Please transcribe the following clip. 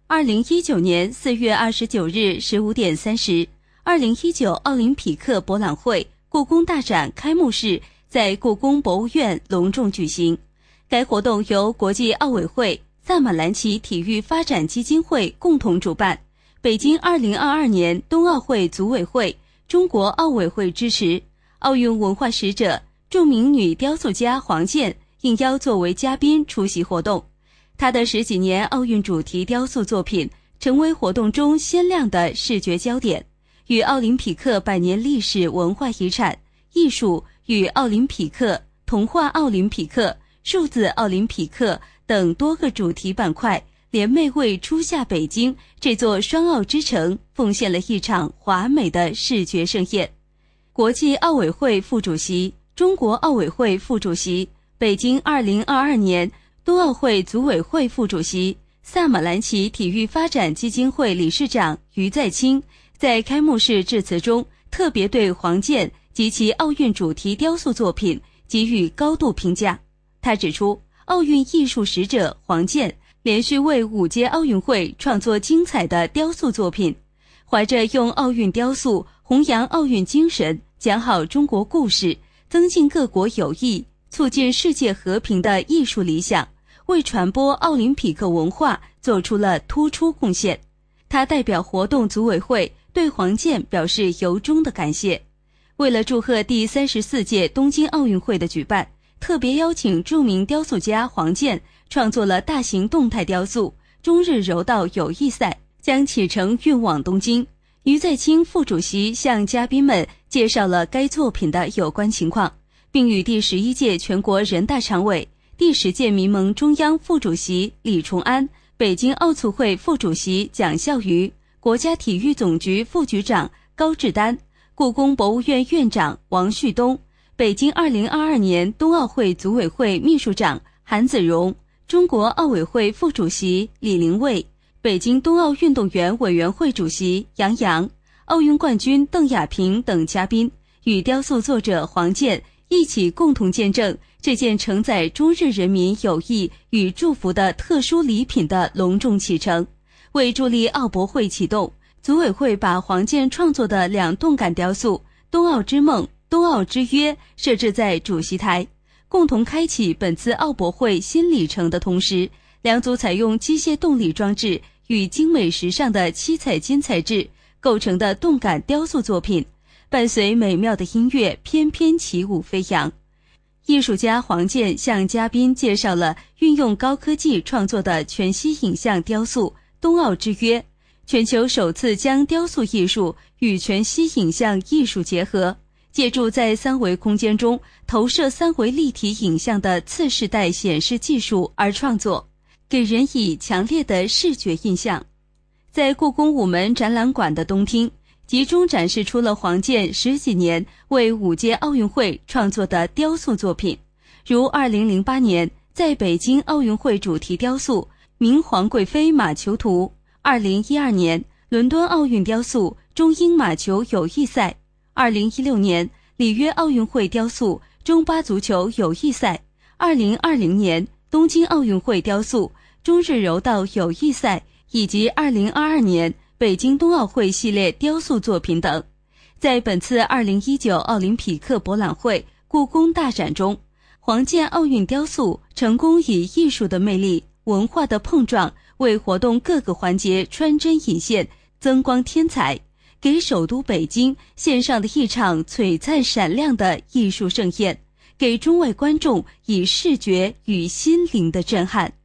2019年4月29日15点30 2019奥林匹克博览会故宫大展开幕式在故宫博物院隆重举行。该活动由国际奥委会、萨马兰奇体育发展基金会共同主办，北京2022年冬奥会组委会、中国奥委会支持。奥运文化使者、著名女雕塑家黄健应邀作为嘉宾出席活动。她的10几年奥运主题雕塑作品成为活动中鲜亮的视觉焦点，与奥林匹克100年历史文化遗产、艺术与奥林匹克、童话奥林匹克、数字奥林匹克等多个主题板块联袂为初夏北京这座双奥之城奉献了一场华美的视觉盛宴。国际奥委会副主席、中国奥委会副主席、北京2022年冬奥会组委会副主席、萨马兰奇体育发展基金会理事长于再清在开幕式致辞中特别对黄健及其奥运主题雕塑作品给予高度评价。他指出，奥运艺术使者黄健连续为5届奥运会创作精彩的雕塑作品，怀着用奥运雕塑弘扬奥运精神、讲好中国故事、增进各国友谊、促进世界和平的艺术理想，为传播奥林匹克文化做出了突出贡献。他代表活动组委会对黄健表示由衷的感谢。为了祝贺第34届东京奥运会的举办，特别邀请著名雕塑家黄健创作了大型动态雕塑《中日柔道友谊赛》，将启程运往东京。于再清副主席向嘉宾们介绍了该作品的有关情况，并与第11届全国人大常委、第10届民盟中央副主席李崇安、北京奥组会副主席蒋孝瑜、国家体育总局副局长高志丹、故宫博物院院长王旭东、北京2022年冬奥会组委会秘书长韩子荣、中国奥委会副主席李玲蔚、北京冬奥运动员委员会主席杨洋、奥运冠军邓亚萍等嘉宾，与雕塑作者黄健一起共同见证这件承载中日人民友谊与祝福的特殊礼品的隆重启程。为助力奥博会启动，组委会把黄健创作的2动感雕塑《冬奥之梦》、《冬奥之约》设置在主席台，共同开启本次奥博会新里程的同时，2组采用机械动力装置与精美时尚的七彩金材质构成的动感雕塑作品，伴随美妙的音乐翩翩起舞飞扬。艺术家黄健向嘉宾介绍了运用高科技创作的全息影像雕塑《冬奥之约》，全球首次将雕塑艺术与全息影像艺术结合，借助在3维空间中投射3维立体影像的次世代显示技术而创作，给人以强烈的视觉印象。在故宫午门展览馆的东厅，集中展示出了黄健10几年为5届奥运会创作的雕塑作品，如2008年在北京奥运会主题雕塑《明皇贵妃马球图》，2012年伦敦奥运雕塑《中英马球友谊赛》，2016年里约奥运会雕塑《中巴足球友谊赛》，2020年东京奥运会雕塑《中日柔道友谊赛》，以及2022年北京冬奥会系列雕塑作品等。在本次2019奥林匹克博览会故宫大展中，黄健奥运雕塑成功以艺术的魅力、文化的碰撞，为活动各个环节穿针引线、增光添彩，给首都北京献上的一场璀璨闪亮的艺术盛宴，给中外观众以视觉与心灵的震撼。